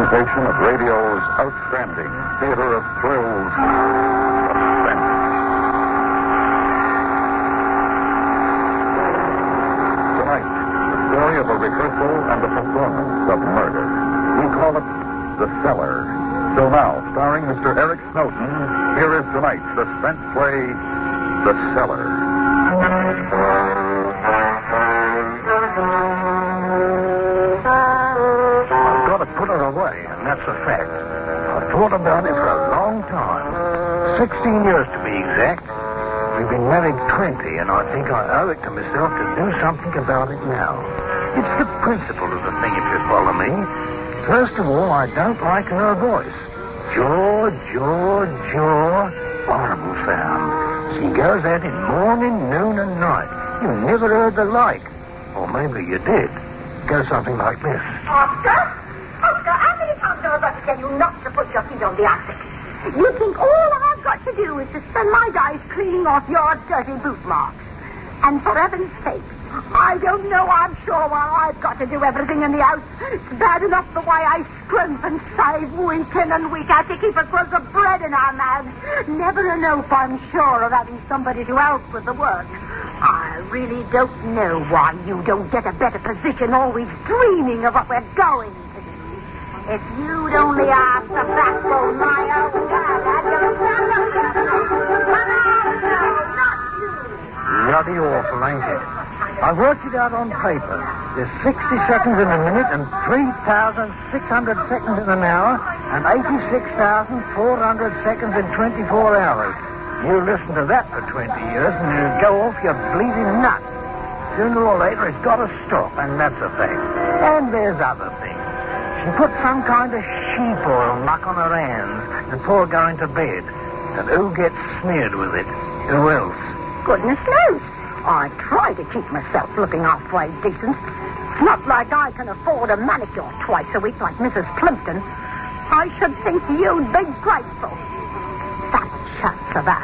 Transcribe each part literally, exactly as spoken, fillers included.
presentation of radio's outstanding theater of thrills, Suspense. Tonight, the story of a rehearsal and a performance of murder. We call it The Cellar. So now, starring Mister Eric Snowden, here is tonight's suspense play, The Cellar. I've got to put her away, and that's a fact. I've thought about it for a long time. Sixteen years to be exact. We've been married twenty, and I think I owe it to myself to do something about it now. It's the principle of the thing, if you follow me. First of all, I don't like her voice. Jaw, jaw, jaw. Horrible sound. She goes at it morning, noon, and night. You never heard the like. Or maybe you did. Goes something like this. Oscar? Oscar, how many times have I got to tell you not to put your feet on the attic? You think all I've got to do is to spend my days cleaning off your dirty boot marks. And for heaven's sake, I don't know, I'm sure why I've got to do everything in the house. It's bad enough the way I scrimp and save week in and week out to keep a crust of bread in our mouths. Never a nope, I'm sure, of having somebody to help with the work. I really don't know why you don't get a better position, always dreaming of what we're going to do. If you'd only have the backbone, my old dad had your Bloody awful, ain't it? I worked it out on paper. There's sixty seconds in a minute and three thousand six hundred seconds in an hour and eighty-six thousand four hundred seconds in twenty-four hours. You listen to that for twenty years and you go off your bleeding nut. Sooner or later it's got to stop, and that's a fact. And there's other things. She put some kind of sheep oil muck on her hands before going to bed. And who gets smeared with it? Who else? Goodness knows. I try to keep myself looking halfway decent. It's not like I can afford a manicure twice a week like Missus Plimpton. I should think you'd be grateful. Fat chance of that.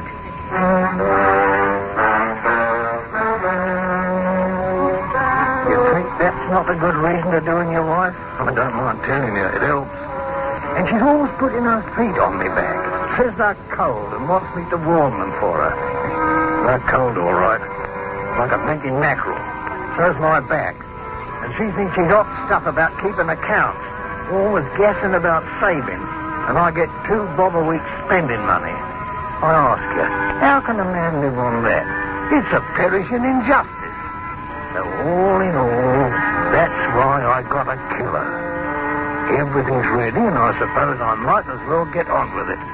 You think that's not a good reason to do in your wife? I don't mind telling you, it helps. And she's always putting her feet on me back. Says they're cold and wants me to warm them for her. They're cold, all right. Like a plenty mackerel. So's my back. And she thinks she's hot stuff about keeping accounts. Always guessing about saving. And I get two bob a week spending money. I ask you, how can a man live on that? It's a perishing injustice. So all in all, that's why I got a killer. Everything's ready, and I suppose I might as well get on with it.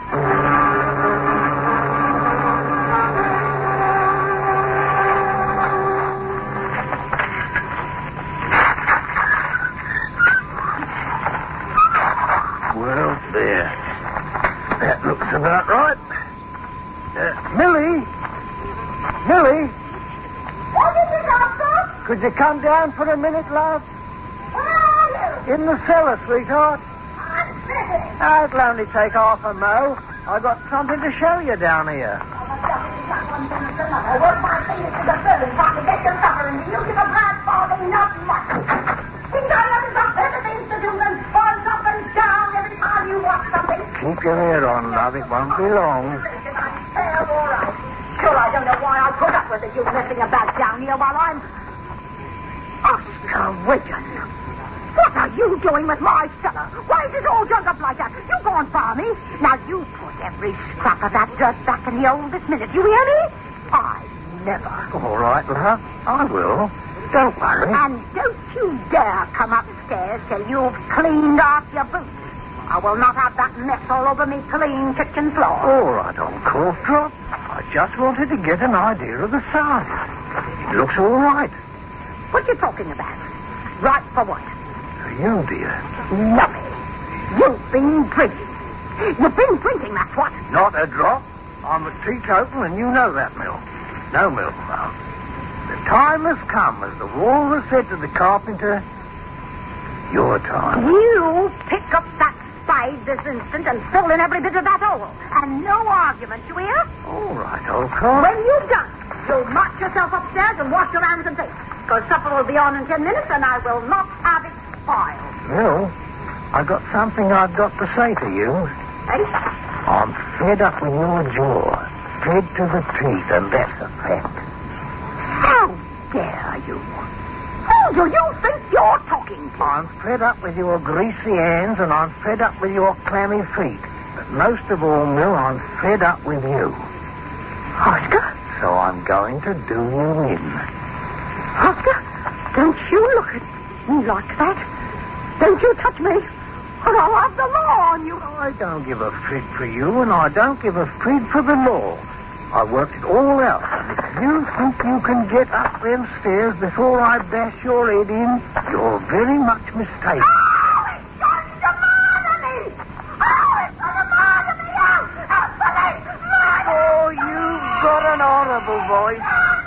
Well, there. That looks about right. Uh, Millie? Millie? What is it, Oscar? Could you come down for a minute, love? Where are you? In the cellar, sweetheart. I'm busy. Ah, it'll only take half a mo. I've got something to show you down here. I work my fingers to the bone trying to get your supper into you to the bad farthing, not much. Think I have got better things to do than fall up and down every time you watch something? Keep your hair on, love. It won't be long. Fair, all right. Sure, I don't know why I put up with it, you messing about down here while I'm... Oscar Wigan. What are you doing with my cellar? Why is it all dug up like that? You go on far me. Now you put every scrap of that dirt back in the hole this minute. You hear me? I never. All right, love. I will. Don't worry. And don't you dare come upstairs till you've cleaned off your boots. I will not have that mess all over me clean kitchen floor. All right, old cough drop. I just wanted to get an idea of the size. It looks all right. What you talking about? Right for what? For you, dear. Nothing. You've been drinking. You've been drinking, that's what. Not a drop. I'm a teetotal, and you know that, Mill. No, Mill, love. The time has come, as the walrus said to the carpenter, your time. You pick up that spade this instant and fill in every bit of that hole. And no argument, you hear? All right, old cock. When you've done, you'll march yourself upstairs and wash your hands and face. Because supper will be on in ten minutes, and I will not have it spoiled. Mill, I got something I've got to say to you. Hey? I'm fed up with your jaw. Fed to the teeth, and that's a fact. How dare you? Who do you think you're talking to? I'm fed up with your greasy hands, and I'm fed up with your clammy feet. But most of all, Mill, I'm fed up with you. Oscar? So I'm going to do you in. Oscar, don't you look at me like that. Don't you touch me, or I'll have the law on you. I don't give a fig for you, and I don't give a fig for the law. I worked it all out. And if you think you can get up them stairs before I bash your head in, you're very much mistaken. Oh, it's going to murder me! Oh, it's going to murder me! Oh, oh, police, murder! Oh, you've got an horrible voice.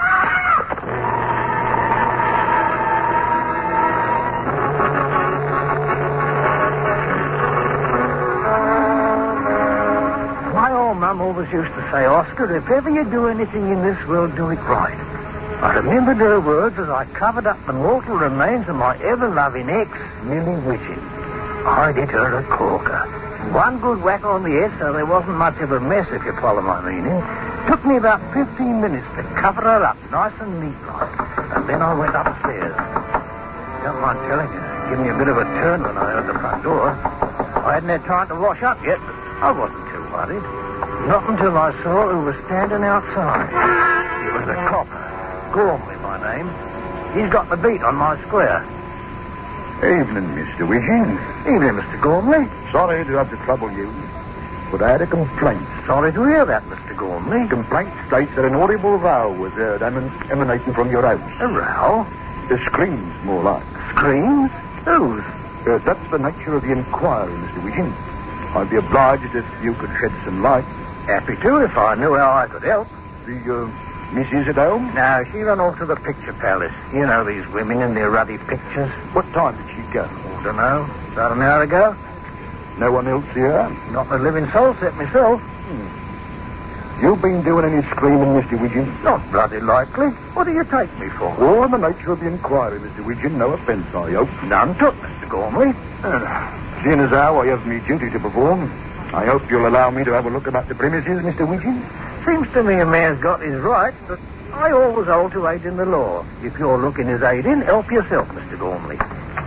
My old mum always used to say, Oscar, if ever you do anything in this world, do it right. I remembered her words as I covered up the mortal remains of my ever-loving ex, Millie Widgeon. I did her a corker. One good whack on the head, so there wasn't much of a mess, if you follow my meaning. Took me about fifteen minutes to cover her up, nice and neat like. And then I went upstairs. Don't mind telling you, it gave me a bit of a turn when I heard the front door. I hadn't had time to wash up yet, but I wasn't too worried. Not until I saw who was standing outside. It was a copper. Gormley, my name. He's got the beat on my square. Evening, Mister Widgeon. Evening, Mister Gormley. Sorry to have to trouble you, but I had a complaint. Sorry to hear that, Mister Gormley. Complaint states that an audible row was heard eman- emanating from your house. A row? The screams, more like. Screams? Whose? Uh, that's the nature of the inquiry, Mister Widgeon. I'd be obliged if you could shed some light. Happy to, if I knew how I could help. The, uh, missus at home? No, she ran off to the picture palace. You know these women in their ruddy pictures. What time did she go? Oh, don't know. About an hour ago. No one else here? Not a living soul except myself. Hmm. You been doing any screaming, Mister Widgeon? Not bloody likely. What do you take me for? Oh, the nature of the inquiry, Mister Widgeon. No offence, I hope. None took, Mister Gormley. Uh, seeing as how I have me duty to perform, I hope you'll allow me to have a look about the premises, Mister Widgeon. Seems to me a man's got his rights, but I always hold to aid in the law. If you're looking as aid in, help yourself, Mister Gormley.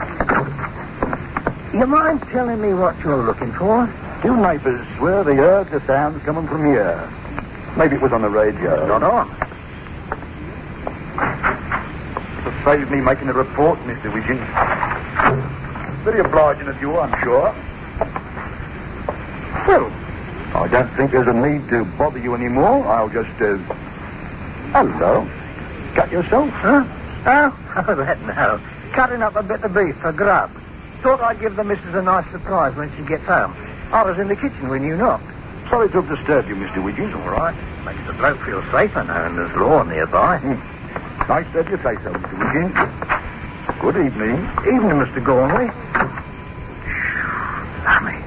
You mind telling me what you're looking for? Two neighbours swear they heard the sounds coming from here. Maybe it was on the radio. Not on. It'll save me making a report, Mister Widgeon. Very obliging of you, I'm sure. Well, I don't think there's a need to bother you anymore. I'll just, uh... Hello. Cut yourself? Huh? Oh, oh, that no. Cutting up a bit of beef for grub. Thought I'd give the missus a nice surprise when she gets home. I was in the kitchen when you knocked. Sorry to have disturbed you, Mister Widgeon. All right. Makes the bloke feel safer knowing there's law nearby. Mm. Nice to have you say so, Mister Widgeon. Good evening. Evening, Mister Gormley. Lummy.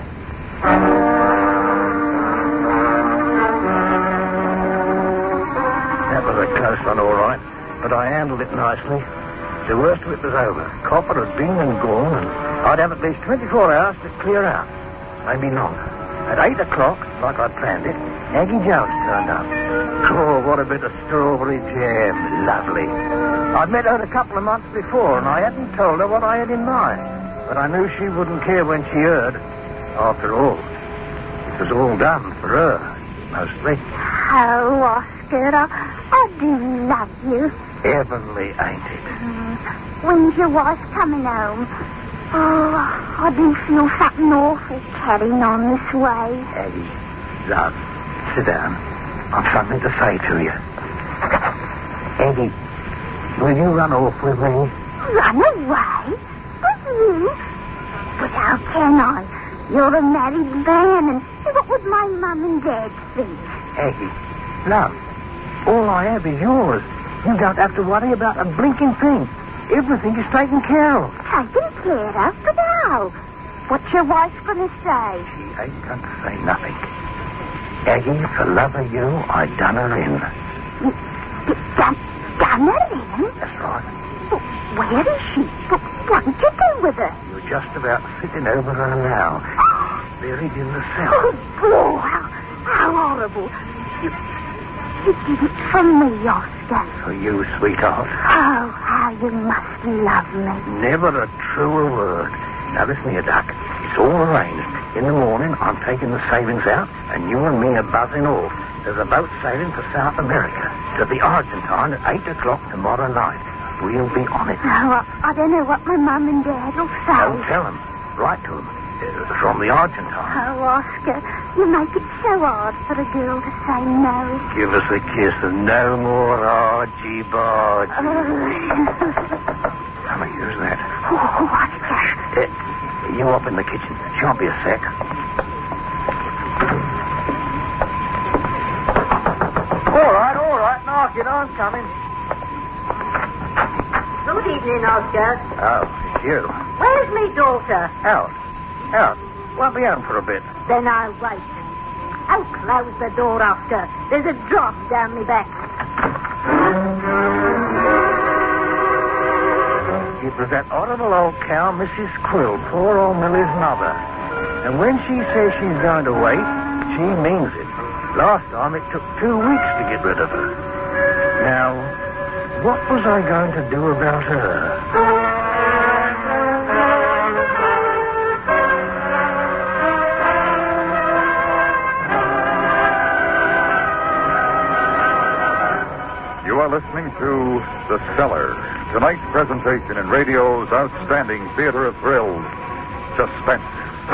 That was a close one, all right. But I handled it nicely. The worst of it was over. Copper had been and gone, and I'd have at least twenty-four hours to clear out. Maybe longer. At eight o'clock, like I'd planned it, Aggie Jones turned up. Oh, what a bit of strawberry jam. Lovely. I'd met her a couple of months before, and I hadn't told her what I had in mind. But I knew she wouldn't care when she heard. After all, it was all done for her, mostly. Oh, Oscar, I, I do love you. Heavenly, ain't it? Mm. When's your wife coming home? Oh, I do feel something awful carrying on this way. Aggie, love, sit down. I've something to say to you. Aggie, will you run off with me? Run away? With you? But how can I? You're a married man, and what would my mum and dad think? Aggie, love, all I have is yours. You don't have to worry about a blinking thing. Everything is taken care of. Taken care of? But how? What's your wife going to say? She ain't going to say nothing. Aggie, for love of you, I done her in. You, you done, done her in? That's right. But where is she? But what did you do wrong with her? You're just about sitting over her now, buried in the cellar. Oh, Paul, how, how horrible. You, you did it for me, Oscar. For you, sweetheart. Oh, how you must love me. Never a truer word. Now listen here, Duck. It's all arranged. In the morning, I'm taking the savings out, and you and me are buzzing off. There's a boat sailing for South America, to the Argentine at eight o'clock tomorrow night. We'll be on it. Oh, I, I don't know what my mum and dad will say. Don't tell them. Write to them. Uh, from the Argentine. Oh, Oscar, you make it so hard for a girl to say no. Give us a kiss and no more argy-bargy. Oh. Come here, who's that? Oh, Oscar. Uh, you up in the kitchen. Shan't be a sec. All right, all right. Knock it, I'm coming. Good evening, Oscar. Oh, it's you. Where's me daughter? Out. Out. Won't be home for a bit. Then I'll wait. Oh, close the door, Oscar. There's a drop down me back. It was that horrible old cow, Missus Quill, poor old Millie's mother. And when she says she's going to wait, she means it. Last time it took two weeks to get rid of her. Now, what was I going to do about her? You are listening to The Cellar, tonight's presentation in radio's outstanding theater of thrills, Suspense.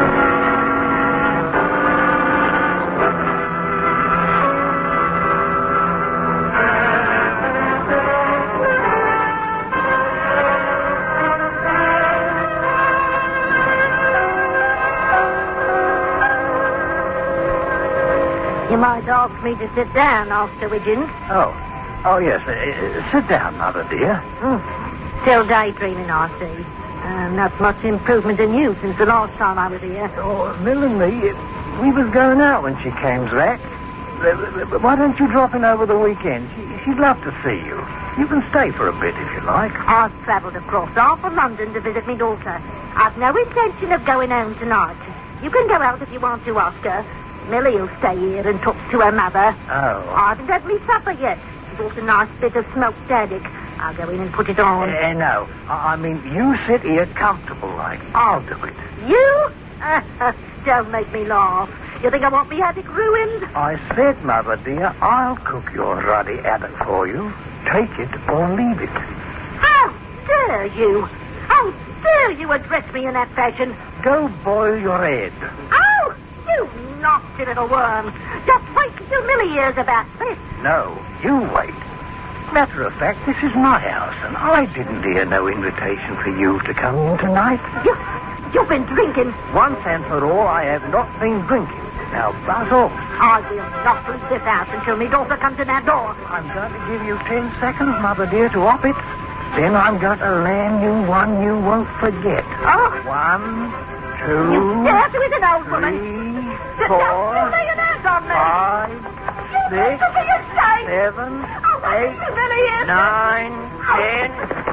You might ask me to sit down after we didn't. Oh. Oh, yes. Uh, uh, sit down, Mother, dear. Mm. Still daydreaming, I see. Uh, not much improvement in you since the last time I was here. Oh, Mill and me, uh, we was going out when she came back. Uh, why don't you drop in over the weekend? She, she'd love to see you. You can stay for a bit if you like. I've travelled across half of London to visit my daughter. I've no intention of going home tonight. You can go out if you want to, Oscar. Millie'll stay here and talk to her mother. Oh. I haven't had me supper yet. Bought a nice bit of smoked haddock. I'll go in and put it on. Uh, no, I, I mean, you sit here comfortable like. I'll do it. You? Don't make me laugh. You think I want me haddock ruined? I said, Mother dear, I'll cook your ruddy haddock for you. Take it or leave it. How dare you? How dare you address me in that fashion? Go boil your head. Oh, you naughty little worm. Just wait till Millie hears about this. No, you wait. Matter of fact, this is my house, and I didn't hear no invitation for you to come in tonight. You, you've been drinking. Once and for all, I have not been drinking. Now, buzz off. I will not leave this house until my daughter comes in that door. I'm going to give you ten seconds, Mother dear, to op it. Then I'm going to land you one you won't forget. Oh. One, two, You dare to hit an old woman. three, four, Don't lay an hand on me. five, six, What are you saying? seven, Oh, what eight, is the Millie here? nine, ten.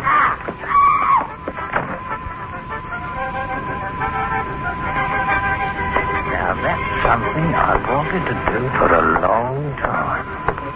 Now, that's something I wanted to do for a long time.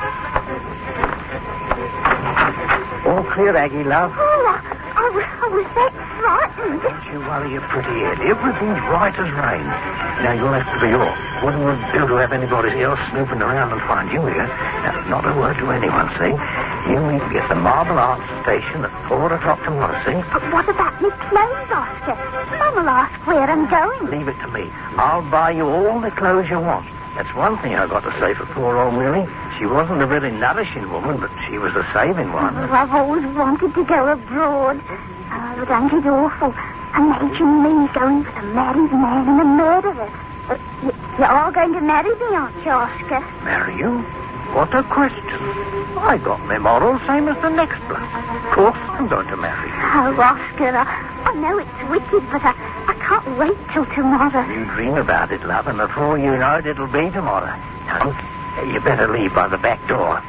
All clear, Aggie, love. Oh, I, I, was- I was that frightened. Don't you worry your pretty head. Everything's right as rain. Now, you'll have to be off. Wouldn't it do to have anybody else snooping around and find you here? Now, not a word to anyone, see? You need to get the Marble Arch station at four o'clock tomorrow, see? But what about me clothes, Oscar? Mum'll ask where I'm going. Leave it to me. I'll buy you all the clothes you want. That's one thing I've got to say for poor old Millie. She wasn't a very nourishing woman, but she was a saving one. Oh, I've always wanted to go abroad. Oh, but ain't it awful? Imagine me going with a married man and a murderer. Uh, y- you're all going to marry me, aren't you, Oscar? Marry you? What a question. I got my morals same as the next bloke. Of course I'm going to marry you. Oh, Oscar, I, I know it's wicked, but I, I can't wait till tomorrow. You dream about it, love, and before you know it, it'll be tomorrow. Now, you better leave by the back door.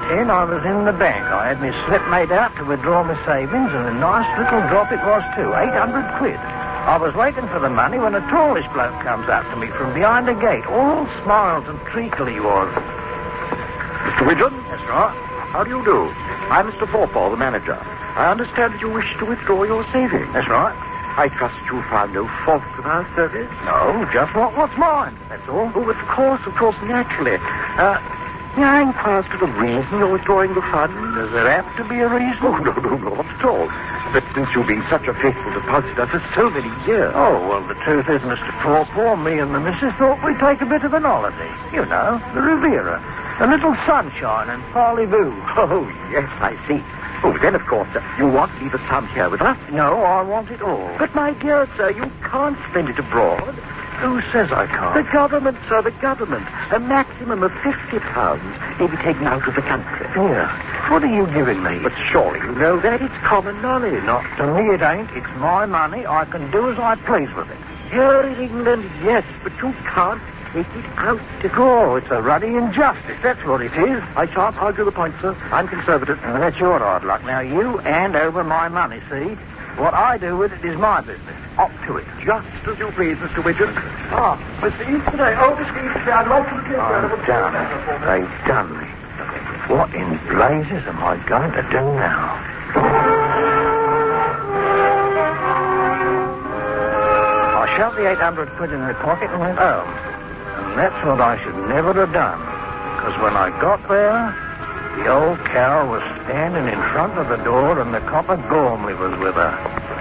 ten, I was in the bank. I had my slip made out to withdraw my savings, and a nice little drop it was, too. eight hundred quid. I was waiting for the money when a tallish bloke comes up to me from behind the gate. All smiles and treacle he was. Mister Widgeon? That's right. How do you do? I'm Mister Forfall, the manager. I understand that you wish to withdraw your savings. That's right. I trust you found no fault with our service? No, just what, what's mine, that's all. Oh, of course, of course, naturally. Uh, may I inquire as to the reason you're withdrawing the funds? Does there have to be a reason? Oh, no, no, no, not at all. But since you've been such a faithful depositor for so many years... Oh, well, the truth is, Mister Forfall, me and the missus thought we'd take a bit of an holiday. You know, the Riviera. A little sunshine and parley-boo. Oh, yes, I see. Oh, then, of course, uh, you want to leave the sum here with us? No, I want it all. But, my dear sir, you can't spend it abroad. Who says I can't? The government, sir, the government. A maximum of fifty pounds may be taken out of the country. Here. What are you giving me? But surely you know that it's common knowledge. Not to me it ain't. It's my money. I can do as I please with it. Here in England, yes, but you can't take it out. Oh, it's a ruddy injustice. That's what it is. I shan't argue the point, sir. I'm conservative. Well, that's your hard luck. Now, you hand over my money, see? What I do with it is my business. Up to it. Just as you please, Mister Widgeon. Ah, Mister Easterday. Oh, Mister Easterday, I'd like to take I'm done. They've done me. What in blazes am I going to do now? I shoved the eight hundred quid in the pocket and went home. And that's what I should never have done. Because when I got there, the old cow was standing in front of the door and the copper Gormley was with her.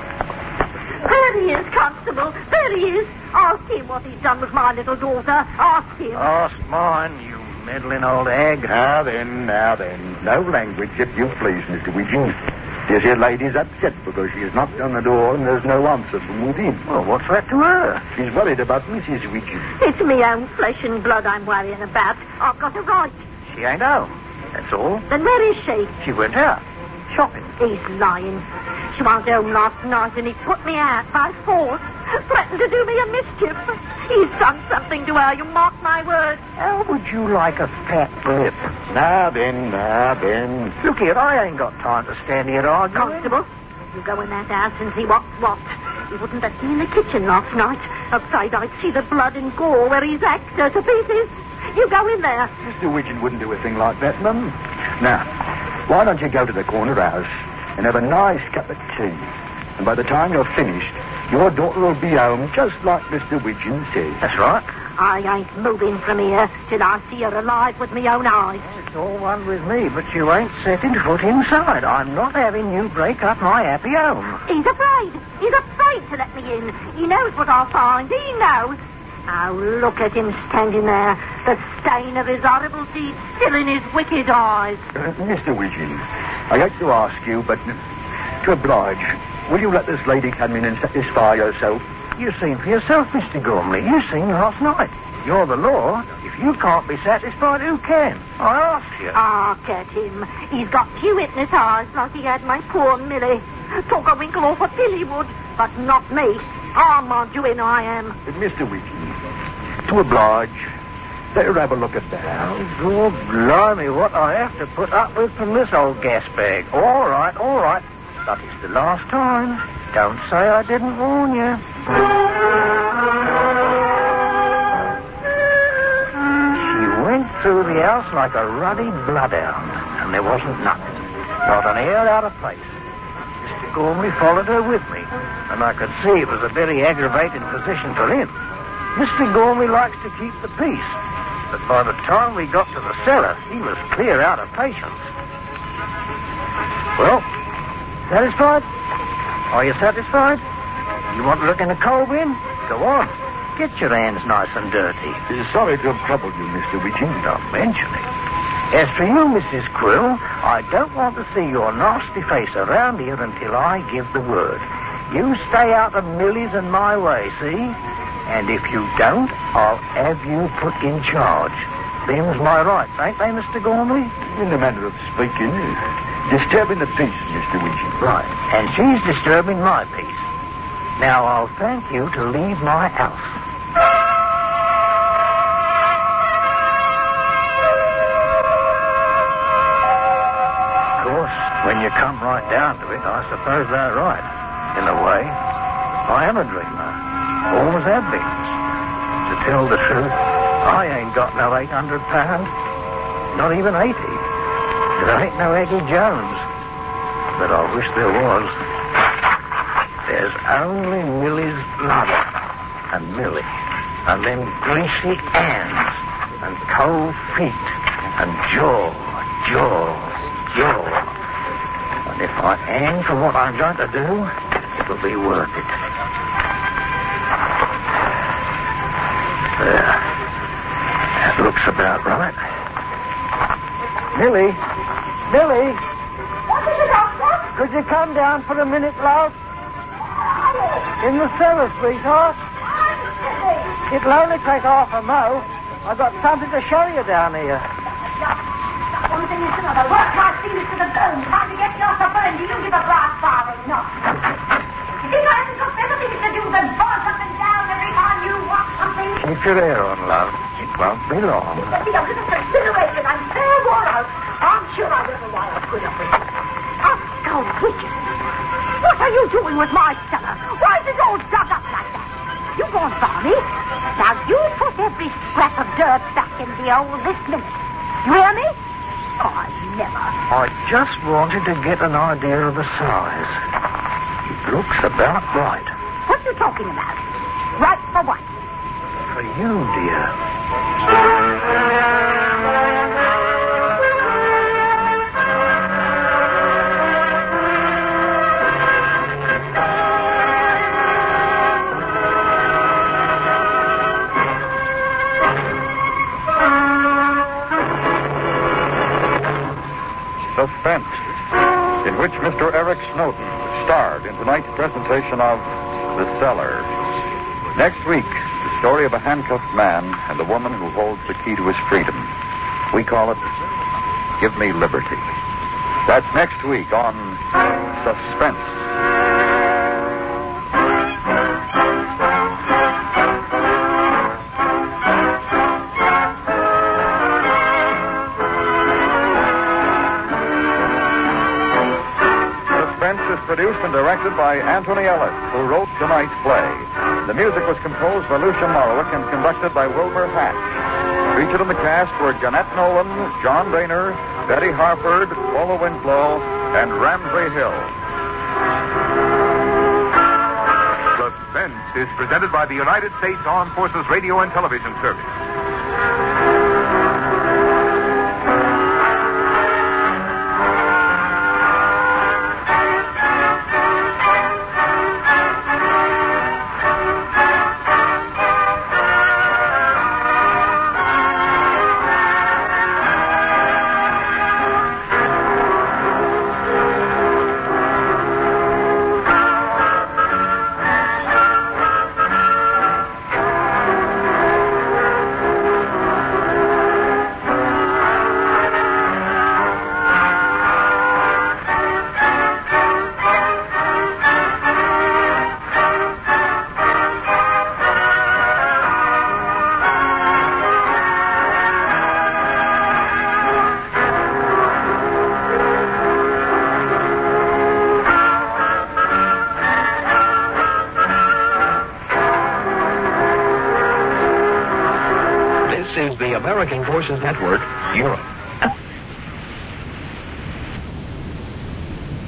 There he is, Constable. There he is. Ask him what he's done with my little daughter. Ask him. Ask mine, you meddling old hag. Now then, now then. No language, if you please, Mister Widgeon. This here lady's upset because she has knocked on the door and there's no answer from within. Well, what's that to her? She's worried about Missus Widgeon. It's me own flesh and blood I'm worrying about. I've got a right. She ain't home. That's all. Then where is she? She went out. Shopping. He's lying. She wasn't home last night and he put me out by force. Threatened to do me a mischief. He's done something to her, you mark my words. How would you like a fat lip? Now then, now then. Look here, I ain't got time to stand here arguing. Constable, you go in that house and see what's what. He wouldn't let me in the kitchen last night. Afraid I'd see the blood and gore where he's hacked her to pieces. You go in there. Mister Widgeon wouldn't do a thing like that, Mum. Now, why don't you go to the corner house and have a nice cup of tea? And by the time you're finished, your daughter will be home just like Mister Widgeon says. That's right. I ain't moving from here till I see her alive with my own eyes. It's all one with me, but you ain't setting foot inside. I'm not having you break up my happy home. He's afraid. He's afraid to let me in. He knows what I'll find. He knows. Oh, look at him standing there. The stain of his horrible deed still in his wicked eyes. Uh, Mister Widgeon, I hate to ask you, but to oblige, will you let this lady come in and satisfy herself? You seen for yourself, Mister Gormley. You seen last night. You're the law. If you can't be satisfied, who can? I asked you. Ah, get him. He's got Hewittness eyes like he had my poor Millie. Talk a winkle off a pill he would, but not me. I'll mind you in I am. Uh, Mister Widgeon, to oblige, let her have a look at that. Oh, God, blimey, what I have to put up with from this old gas bag. All right, all right. But it's the last time. Don't say I didn't warn you. She went through the house like a ruddy bloodhound, and there wasn't nothing. Not an hair out of place. Mister Gormley followed her with me, and I could see it was a very aggravating position for him. Mister Gormley likes to keep the peace, but by the time we got to the cellar, he was clear out of patience. Well, satisfied? Are you satisfied? You want to look in the coal bin? Go on. Get your hands nice and dirty. Uh, sorry to have troubled you, Mister Widgeon. Don't mention it. As for you, Missus Quill, I don't want to see your nasty face around here until I give the word. You stay out of Millie's and my way, see? And if you don't, I'll have you put in charge. Them's my rights, ain't they, Mister Gormley? In the manner of speaking, uh, disturbing the peace, Mister Widgeon. Right. And she's disturbing my peace. Now, I'll thank you to leave my house. come right down to it, I suppose they're right. In a way, I am a dreamer. Always have been. To tell the truth, I ain't got no eight hundred pounds. Not even eighty. There ain't no Eggy Jones. But I wish there was. There's only Millie's mother and Millie. And them greasy hands and cold feet and jaw, jaw, jaw. And if I aim for what I'm going to do, it'll be worth it. There. That looks about right. Millie? Millie? What is it, Doctor? Could you come down for a minute, love? In the cellar, sweetheart. It'll only take half a mo. I've got something to show you down here. One thing is another. Work my fingers to the bone. Trying to get yourself burned. You don't give a brass farthing, no. You think I haven't got better things to do than boss up and down every time you want something? Keep your hair on, love. It won't be long. Let me up to the consideration. I'm fair wore out. I'm sure I don't know why I put up with it. Oh, go Richard. What are you doing with my cellar? Why is it all dug up like that? You go on, Barney. Now you put every scrap of dirt back in the hole this minute. You hear me? Oh, I never. I just wanted to get an idea of the size. It looks about right. What are you talking about? Right for what? For you, dear. Suspense, in which Mister Eric Snowden starred in tonight's presentation of The Cellar. Next week, the story of a handcuffed man and the woman who holds the key to his freedom. We call it Give Me Liberty. That's next week on Suspense. Produced and directed by Anthony Ellis, who wrote tonight's play. The music was composed by Lucia Morrowick and conducted by Wilbur Hatch. Featured in the cast were Jeanette Nolan, John Boehner, Betty Harford, Paula Winslow, and Ramsey Hill. Suspense is presented by the United States Armed Forces Radio and Television Service. American Forces Network, Europe.